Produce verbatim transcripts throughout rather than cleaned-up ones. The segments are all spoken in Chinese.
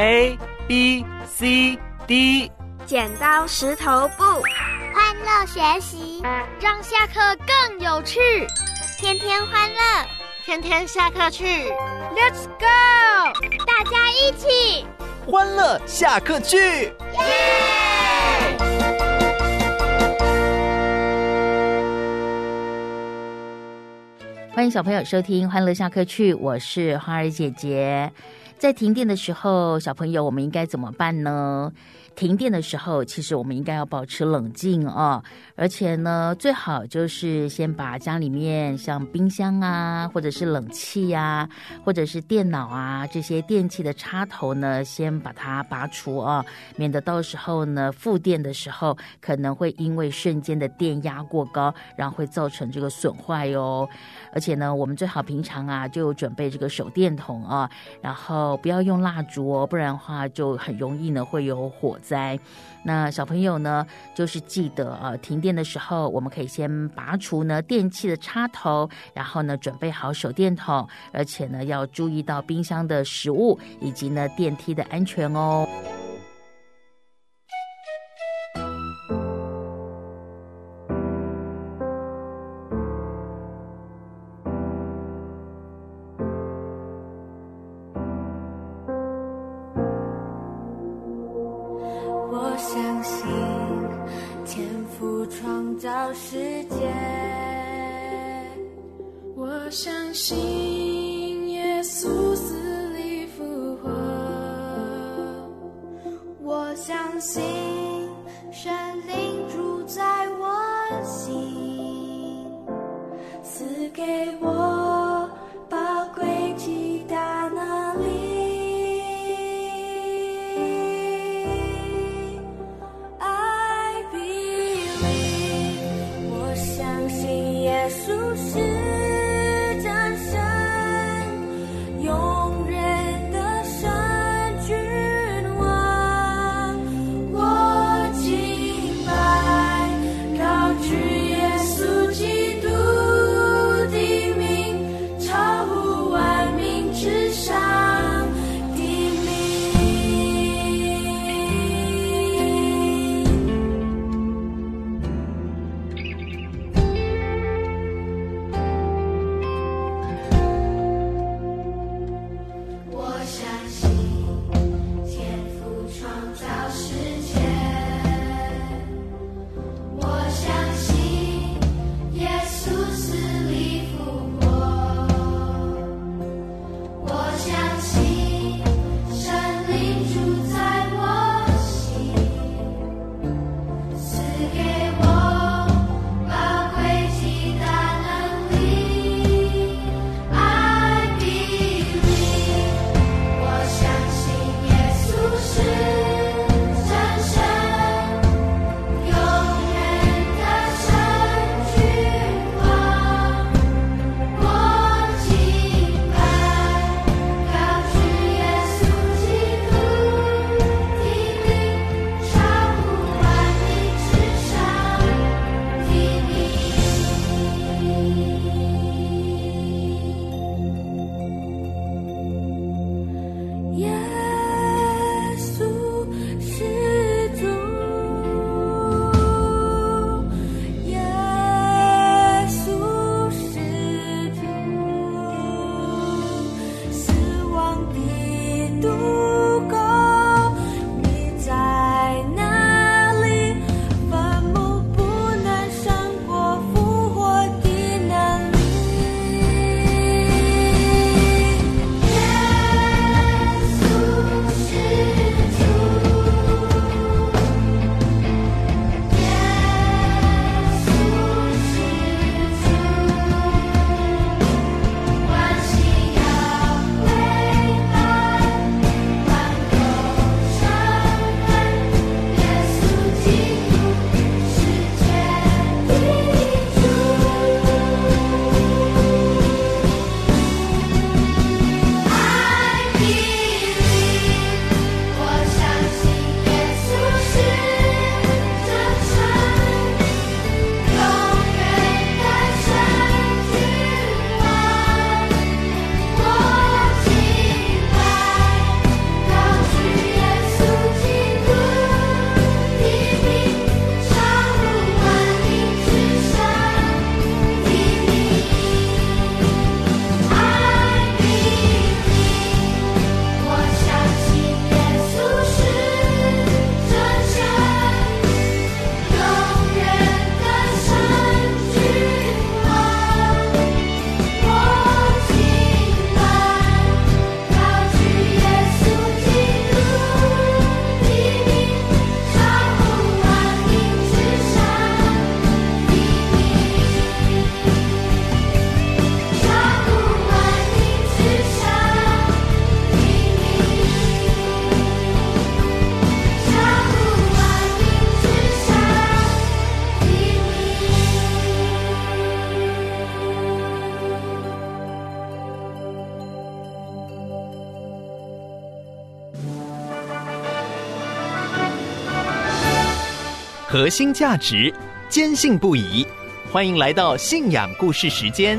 A B C D。 剪刀石头布， 欢乐学习， 让下课更有趣。 天天欢乐， 天天下课去 Let's go！ 大家一起欢乐下课去，耶！ 欢迎小朋友收听欢乐下课去，我是花儿姐姐。在停电的时候，小朋友我们应该怎么办呢？停电的时候，其实我们应该要保持冷静哦，而且呢，最好就是先把家里面像冰箱啊，或者是冷气啊，或者是电脑啊这些电器的插头呢，先把它拔除哦，免得到时候呢复电的时候，可能会因为瞬间的电压过高，然后会造成这个损坏哦。而且呢，我们最好平常啊就准备这个手电筒啊，然后不要用蜡烛哦，不然的话就很容易呢会有火灾。那小朋友呢，就是记得呃，停电的时候，我们可以先拔除呢电器的插头，然后呢准备好手电筒，而且呢要注意到冰箱的食物以及呢电梯的安全哦。 世界，我相信耶稣死里复活，我相信神灵住在我心，赐给我宝贵极大能力。耶稣是真神，永远的神君王，我敬拜高举耶稣基督的名，超乎万民之上的核心价值，坚信不疑。欢迎来到信仰故事时间。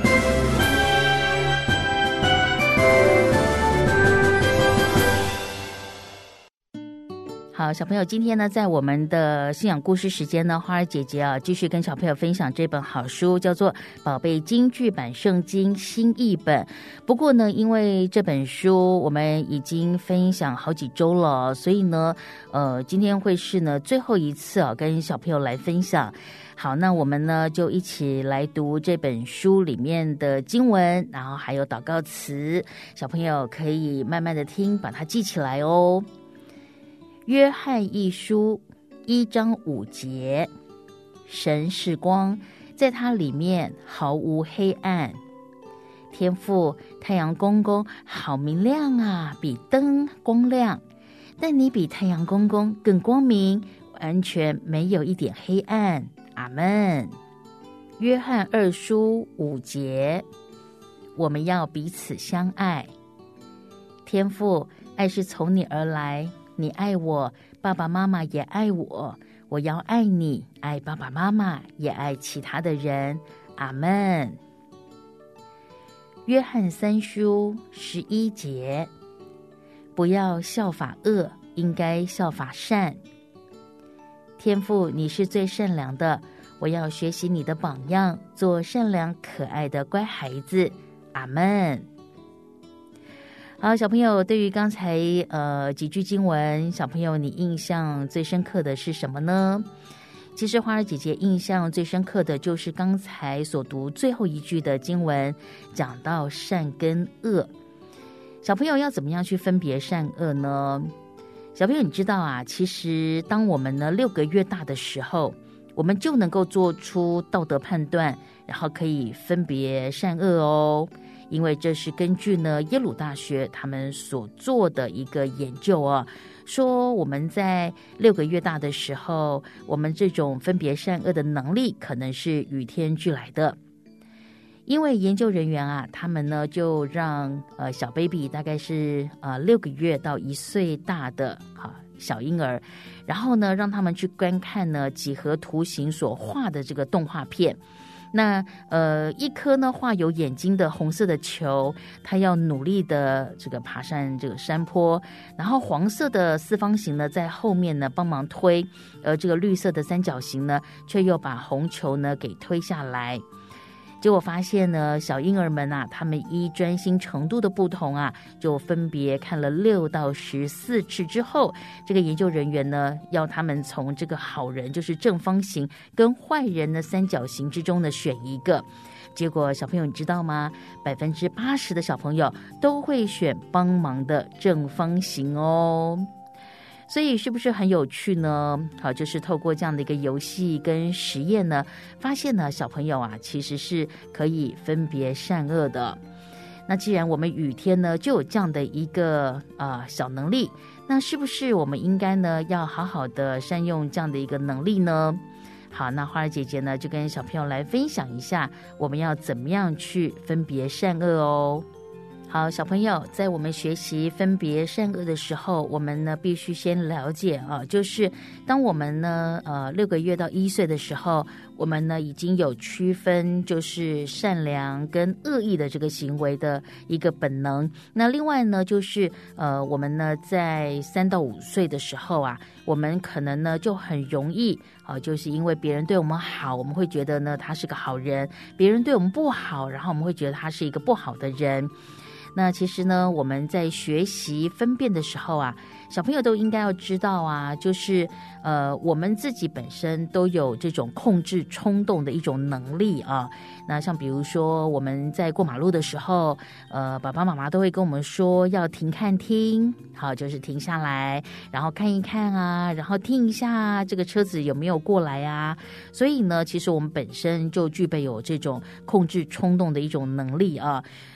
好，小朋友，今天呢，在我们的信仰故事时间呢，花儿姐姐啊，继续跟小朋友分享这本好书，叫做《宝贝京剧版圣经新译本》。不过呢，因为这本书我们已经分享好几周了，所以呢，呃，今天会是呢最后一次啊，跟小朋友来分享。好，那我们呢就一起来读这本书里面的经文，然后还有祷告词，小朋友可以慢慢的听，把它记起来哦。约翰一书一章五节，神是光，在它里面毫无黑暗。天父，太阳公公好明亮啊，比灯光亮，但你比太阳公公更光明，完全没有一点黑暗。阿们。约翰二书五节，我们要彼此相爱。天父，爱是从你而来，你爱我，爸爸妈妈也爱我，我要爱你，爱爸爸妈妈，也爱其他的人。阿们。约翰三书十一节，不要效法恶，应该效法善。天父，你是最善良的，我要学习你的榜样，做善良可爱的乖孩子。阿们。好，小朋友，对于刚才呃几句经文，小朋友你印象最深刻的是什么呢？其实花儿姐姐印象最深刻的就是刚才所读最后一句的经文，讲到善跟恶。小朋友要怎么样去分别善恶呢？小朋友你知道啊，其实当我们呢六个月大的时候，我们就能够做出道德判断，然后可以分别善恶哦。因为这是根据呢耶鲁大学他们所做的一个研究啊，说我们在六个月大的时候，我们这种分别善恶的能力可能是与天俱来的。因为研究人员啊，他们呢就让呃小 baby 大概是呃六个月到一岁大的啊小婴儿，然后呢让他们去观看呢几何图形所画的这个动画片。那呃一颗呢画有眼睛的红色的球，它要努力的这个爬上这个山坡，然后黄色的四方形呢在后面呢帮忙推，而这个绿色的三角形呢却又把红球呢给推下来。结果发现呢，小婴儿们啊，他们依专心程度的不同啊，就分别看了六到十四次之后，这个研究人员呢，要他们从这个好人就是正方形跟坏人的三角形之中呢选一个。结果小朋友你知道吗？百分之八十的小朋友都会选帮忙的正方形哦。所以是不是很有趣呢？好，就是透过这样的一个游戏跟实验呢，发现呢小朋友啊其实是可以分别善恶的。那既然我们雨天呢就有这样的一个呃小能力，那是不是我们应该呢要好好的善用这样的一个能力呢？好，那花儿姐姐呢就跟小朋友来分享一下，我们要怎么样去分别善恶哦。好，小朋友，在我们学习分别善恶的时候，我们呢必须先了解啊，就是当我们呢呃六个月到一岁的时候，我们呢已经有区分就是善良跟恶意的这个行为的一个本能。那另外呢，就是呃我们呢在三到五岁的时候啊，我们可能呢就很容易啊、呃，就是因为别人对我们好，我们会觉得呢他是个好人；别人对我们不好，然后我们会觉得他是一个不好的人。那其实呢，我们在学习分辨的时候啊，小朋友都应该要知道啊，就是呃，我们自己本身都有这种控制冲动的一种能力啊。那像比如说我们在过马路的时候，呃，爸爸妈妈都会跟我们说要停看听，好，就是停下来，然后看一看啊，然后听一下这个车子有没有过来啊。所以呢，其实我们本身就具备有这种控制冲动的一种能力啊。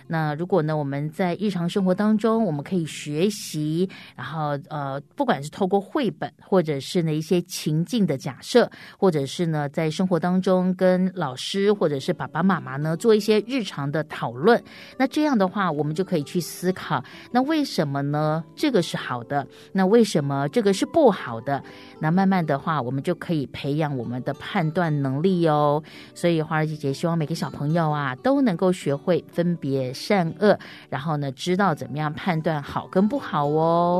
那如果呢，我们在日常生活当中，我们可以学习，然后呃，不管是透过绘本，或者是呢一些情境的假设，或者是呢在生活当中跟老师或者是爸爸妈妈呢做一些日常的讨论，那这样的话，我们就可以去思考，那为什么呢？这个是好的，那为什么这个是不好的？那慢慢的话，我们就可以培养我们的判断能力哦。所以花儿姐姐希望每个小朋友啊都能够学会分别善恶，然后呢知道怎么样判断好跟不好哦。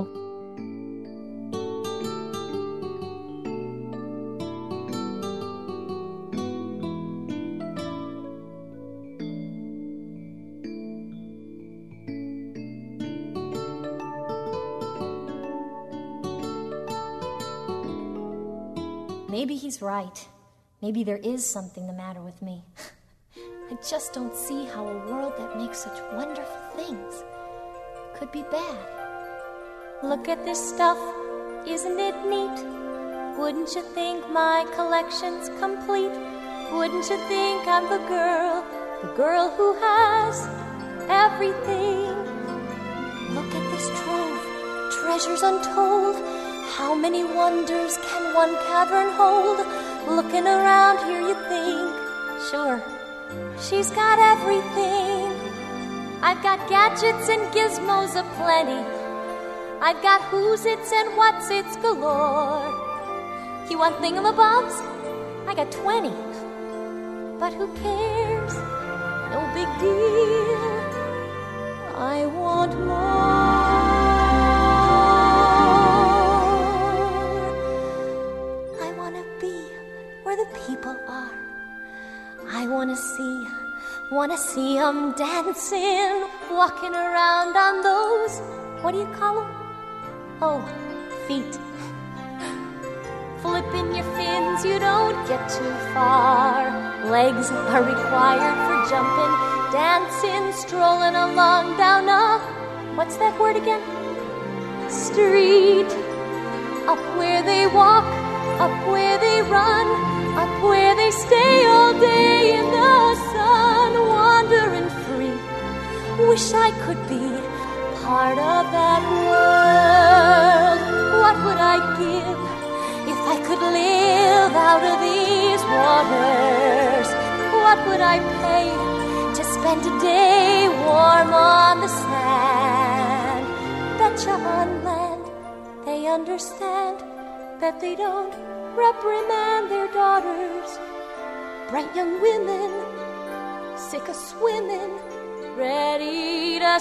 Maybe he's right. Maybe there is something the matter with me. I just don't see how a world that makes such wonderful things could be bad. Look at this stuff, isn't it neat? Wouldn't you think my collection's complete? Wouldn't you think I'm the girl, the girl who has everything? Look at this trove, treasures untold.How many wonders can one cavern hold? Looking around here you think, sure, she's got everything. I've got gadgets and gizmos aplenty. I've got who's-its and what's-its galore. You want thingamabobs? I got twenty. But who cares? No big deal. I want more.Where the people are, I wanna see, wanna see 'em dancing, walking around on those, what do you call 'em? Oh, feet. Flipping your fins, you don't get too far. Legs are required for jumping, dancing, strolling along down a, what's that word again? Street. Up where they walk, up where they run,Up where they stay all day in the sun, wandering free. Wish I could be part of that world. What would I give if I could live out of these waters? What would I pay to spend a day warm on the sand? Betcha on land they understand that they don't.Reprimand their daughters, bright young women, sick of swimming, ready to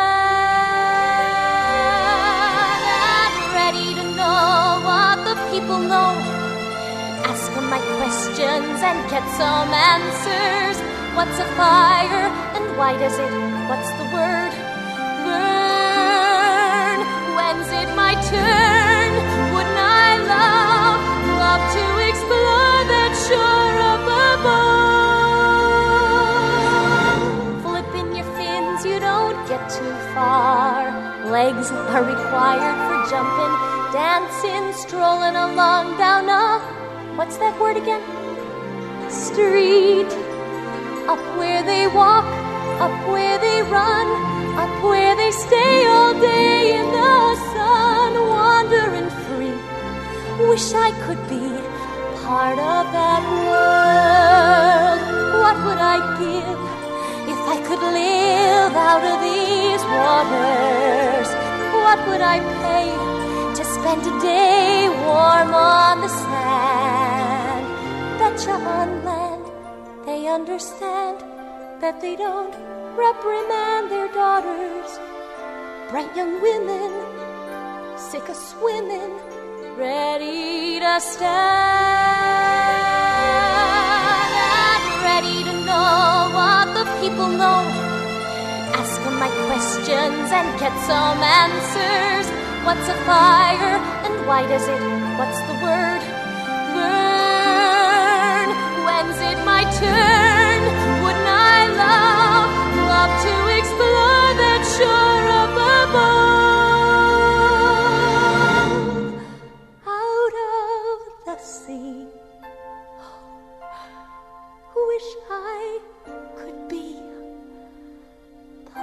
stand and ready to know what the people know. Ask them my questions and get some answers. What's a fire and why does it, what's the word, burn? When's it my turn? Wouldn't I love?Love to explore that shore up above. Flipping your fins, you don't get too far. Legs are required for jumping, dancing, strolling along down a, what's that word again? Street. Up where they walk, up where they run, up where they stay all day in the sun, wandering free.Wish I could be part of that world. What would I give if I could live out of these waters? What would I pay to spend a day warm on the sand? Betcha on land they understand that they don't reprimand their daughters, bright young women, sick of swimming,Ready to stand and ready to know what the people know. Ask them my questions and get some answers. What's a fire and why does it, what's the word, burn? When's it my turn? Wouldn't I love, love to explore that shore up above?Wish I could be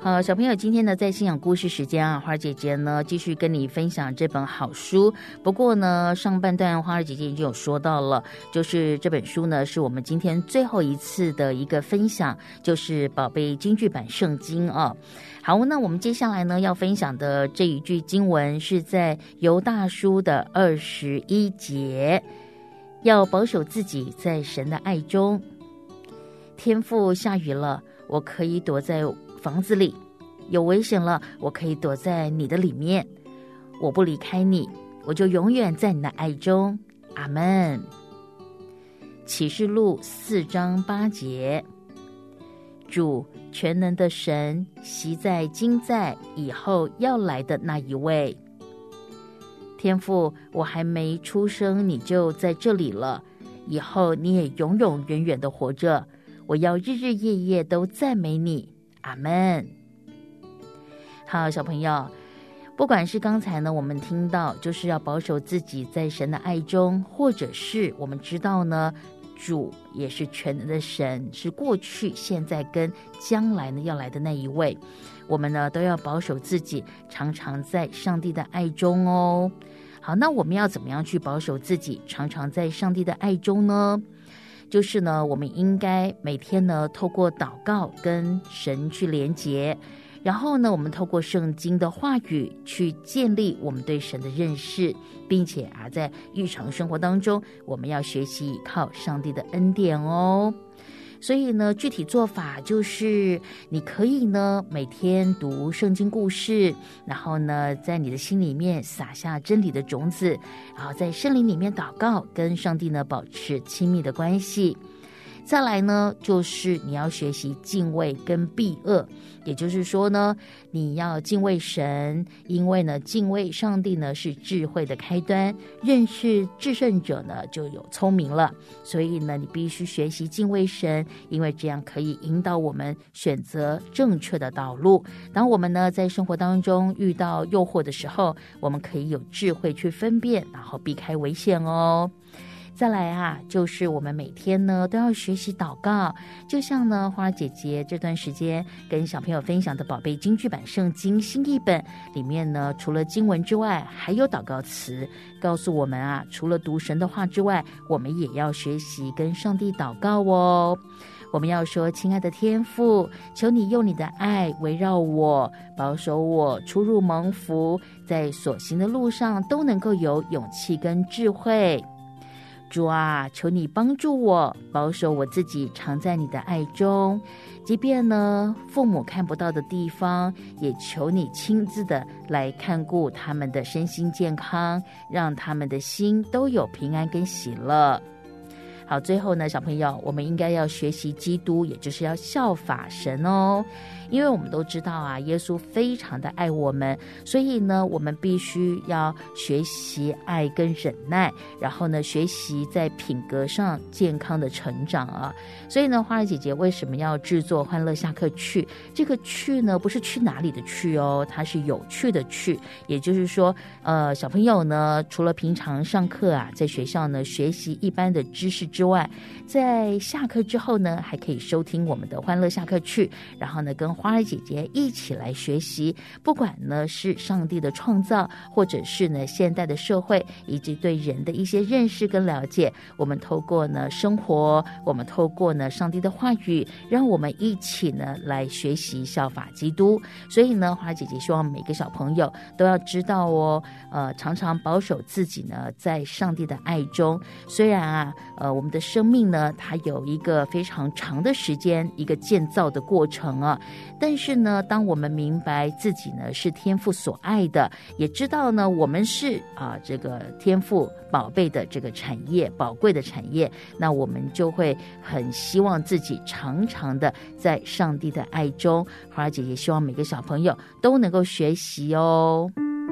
好，小朋友，今天呢，在信仰故事时间啊，花儿姐姐呢继续跟你分享这本好书。不过呢，上半段花儿姐姐已经有说到了，就是这本书呢，是我们今天最后一次的一个分享，就是宝贝京剧版圣经啊。好，那我们接下来呢要分享的这一句经文是在犹大书的二十一节，要保守自己在神的爱中。天父，下雨了，我可以躲在房子里，有危险了，我可以躲在你的里面，我不离开你，我就永远在你的爱中。阿们。启示录四章八节，主全能的神，昔在今在以后要来的那一位。天父，我还没出生你就在这里了，以后你也永永远远的活着，我要日日夜夜都赞美你。阿们。好，小朋友，不管是刚才呢我们听到就是要保守自己在神的爱中，或者是我们知道呢主也是全能的神，是过去现在跟将来呢要来的那一位，我们呢都要保守自己常常在上帝的爱中哦。好，那我们要怎么样去保守自己常常在上帝的爱中呢？就是呢我们应该每天呢透过祷告跟神去连结，然后呢我们透过圣经的话语去建立我们对神的认识，并且啊在日常生活当中我们要学习依靠上帝的恩典哦。所以呢具体做法就是你可以呢每天读圣经故事，然后呢在你的心里面撒下真理的种子，然后在圣灵里面祷告，跟上帝呢保持亲密的关系。再来呢就是你要学习敬畏跟避恶，也就是说呢你要敬畏神，因为呢敬畏上帝呢是智慧的开端，认识至圣者呢就有聪明了，所以呢你必须学习敬畏神，因为这样可以引导我们选择正确的道路。当我们呢在生活当中遇到诱惑的时候，我们可以有智慧去分辨，然后避开危险哦。再来啊，就是我们每天呢都要学习祷告，就像呢花儿姐姐这段时间跟小朋友分享的宝贝京剧版圣经新译本里面呢，除了经文之外还有祷告词，告诉我们啊，除了读神的话之外，我们也要学习跟上帝祷告哦。我们要说，亲爱的天父，求你用你的爱围绕我，保守我出入蒙福，在所行的路上都能够有勇气跟智慧。主啊，求你帮助我，保守我自己常在你的爱中，即便呢父母看不到的地方，也求你亲自的来看顾他们的身心健康，让他们的心都有平安跟喜乐。好，最后呢小朋友，我们应该要学习基督，也就是要效法神哦。因为我们都知道啊，耶稣非常的爱我们，所以呢我们必须要学习爱跟忍耐，然后呢学习在品格上健康的成长啊。所以呢花儿姐姐为什么要制作欢乐下课去，这个去呢不是去哪里的去哦，它是有趣的去，也就是说呃小朋友呢除了平常上课啊在学校呢学习一般的知识之外，在下课之后呢还可以收听我们的欢乐下课去，然后呢跟花儿姐姐一起来学习，不管呢是上帝的创造，或者是呢现代的社会以及对人的一些认识跟了解，我们透过呢生活，我们透过呢上帝的话语，让我们一起呢来学习效法基督。所以呢花儿姐姐希望每个小朋友都要知道哦，呃常常保守自己呢在上帝的爱中。虽然啊呃我们的生命呢它有一个非常长的时间，一个建造的过程啊，但是呢当我们明白自己呢是天父所爱的，也知道呢我们是啊这个天父宝贝的这个产业，宝贵的产业，那我们就会很希望自己常常的在上帝的爱中。花儿姐姐希望每个小朋友都能够学习哦。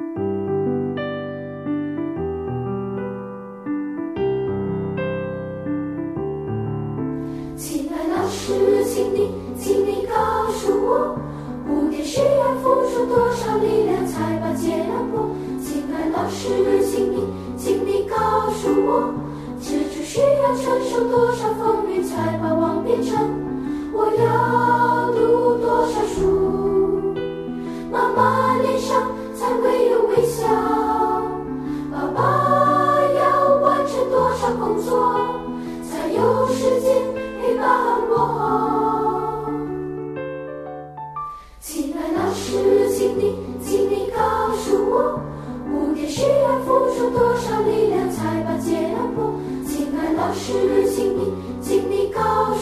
亲爱老师，请你请你告诉我，蝴蝶需要付出多少力量才把结让破？亲爱老师，请你请你告诉我，蜘蛛需要承受多少风雨才把网变成？我要读多少书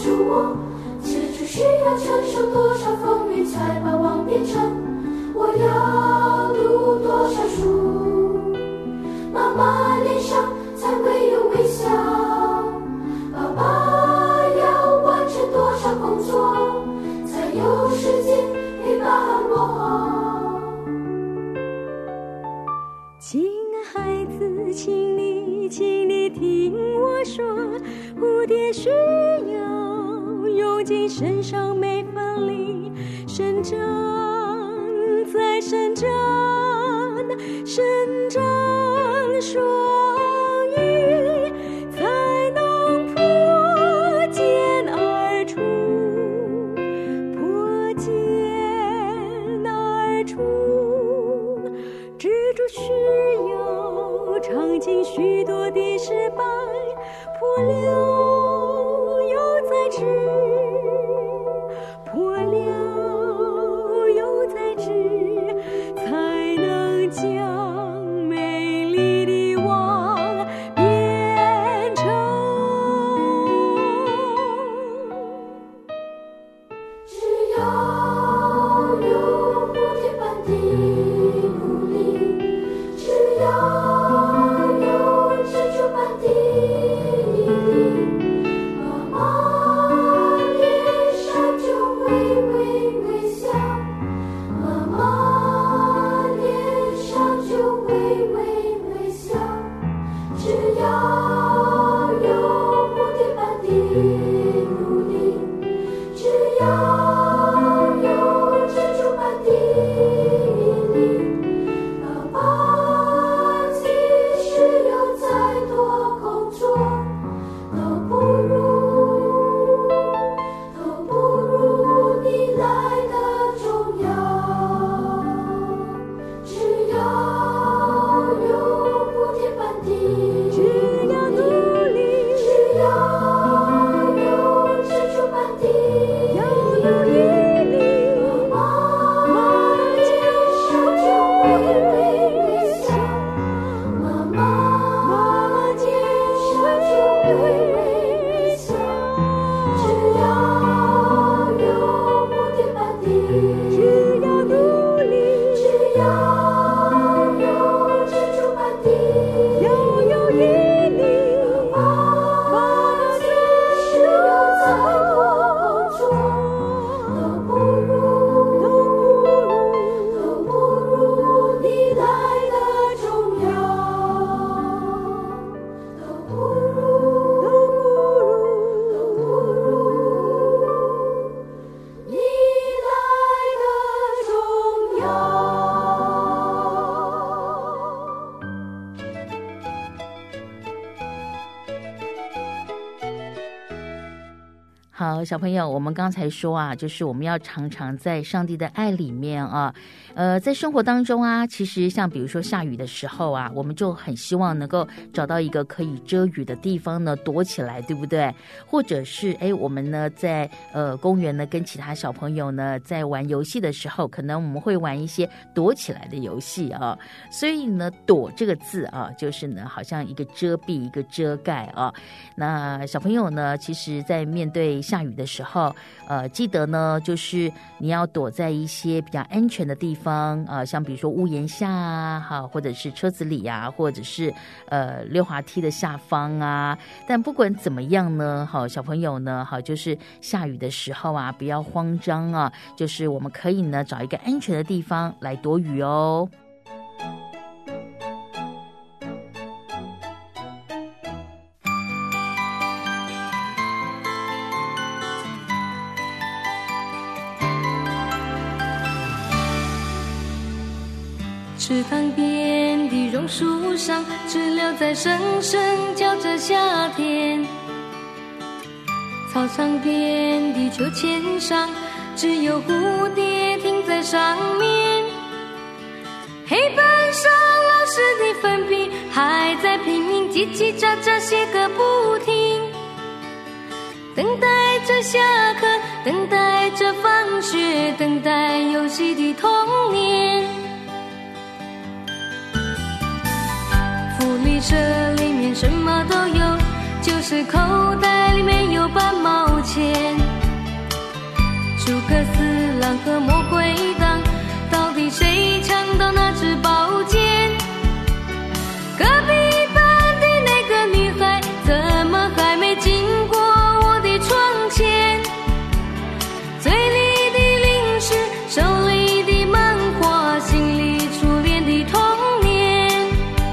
诉我，蜘蛛需要承受多少风雨才把网变成？我要读多少书，妈妈脸上才会有微笑？爸爸要完成多少工作，才有时间陪伴我？ 亲爱孩子，请你，请你听我说，蝴蝶需要用尽身上每分力，伸展再伸展，伸展双翼，才能破茧而出，破茧而出。蜘蛛需要尝尽许多的失败，破了又再织，破了又再织，才能将美丽的网变成。 只要有蝴蝶般的努力，只要有蜘蛛般的毅力，妈妈脸上就微微微笑，妈妈脸上就微微微笑。只要有蝴蝶般的努力，只要有蜘蛛般的毅力，爸爸即使有再多工作，都不如都不如你来的重要。只要有蝴蝶般的， 只要努力， 只要有蜘蛛般的要有毅力， 妈妈脸上就微微微笑，妈妈脸上就微微微笑。只要有蝴蝶般的， 只要努力， 只要有蜘蛛般的， 要有毅力， 妈妈即使有再多工作，都不如都不如你来的重要，都不如都不如你来的重要。 好，小朋友，我们刚才说啊，就是我们要常常在上帝的爱里面啊，呃，在生活当中啊，其实像比如说下雨的时候啊，我们就很希望能够找到一个可以遮雨的地方呢，躲起来，对不对？或者是哎，我们呢在呃公园呢跟其他小朋友呢在玩游戏的时候，可能我们会玩一些躲起来的游戏啊。所以呢，躲这个字啊，就是呢好像一个遮蔽，一个遮盖啊。那小朋友呢，其实在面对下雨的时候，呃，记得呢，就是你要躲在一些比较安全的地方，呃，像比如说屋檐下啊，哈，或者是车子里啊，或者是呃溜滑梯的下方啊。但不管怎么样呢，好，小朋友呢，好，就是下雨的时候啊，不要慌张啊，就是我们可以呢找一个安全的地方来躲雨哦。 池塘边的榕树上，知了在声声叫着夏天。操场边的秋千上，只有蝴蝶停在上面。黑板上老师的粉笔还在拼命叽叽喳喳写个不停，等待着下课，等待着放学，等待游戏的童年。福利社里面什么都有，就是口袋里面有半毛钱。 郎和魔鬼党，到底谁抢到那支宝剑？隔壁班的那个女孩怎么还没经过我的窗前？嘴里的零食，手里的漫画，心里初恋的童年，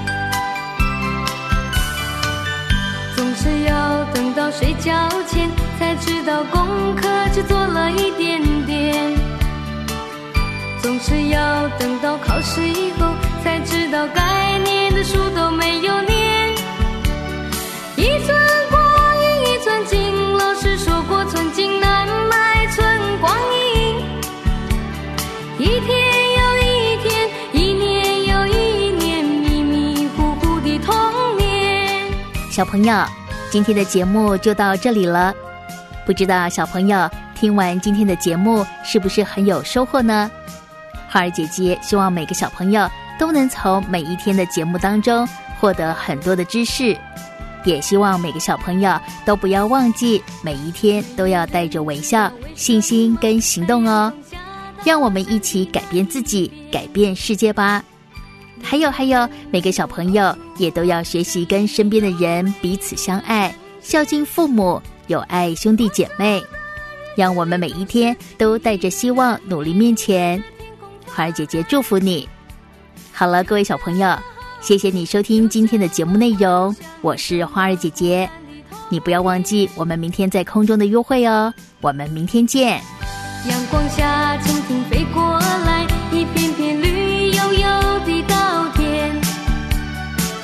总是要等到睡觉前才知道功课只做了一点点，总是要等到考试以后才知道该念的书都没有念。一寸光阴一寸金，老师说过寸金难买寸光阴。一天又一天，一年又一年，迷迷糊糊的童年。 小朋友，今天的节目就到这里了。不知道小朋友听完今天的节目是不是很有收获呢？花儿姐姐希望每个小朋友都能从每一天的节目当中获得很多的知识，也希望每个小朋友都不要忘记每一天都要带着微笑、信心跟行动哦。让我们一起改变自己，改变世界吧。还有还有，每个小朋友也都要学习跟身边的人彼此相爱，孝敬父母，有爱兄弟姐妹。让我们每一天都带着希望努力面前。花儿姐姐祝福你。好了，各位小朋友，谢谢你收听今天的节目内容，我是花儿姐姐。你不要忘记我们明天在空中的约会哦，我们明天见。 阳光下蜻蜓飞过来，一片片绿油油的稻田，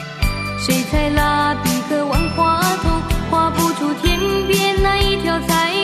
水彩蜡笔和万花筒画不出天边那一条彩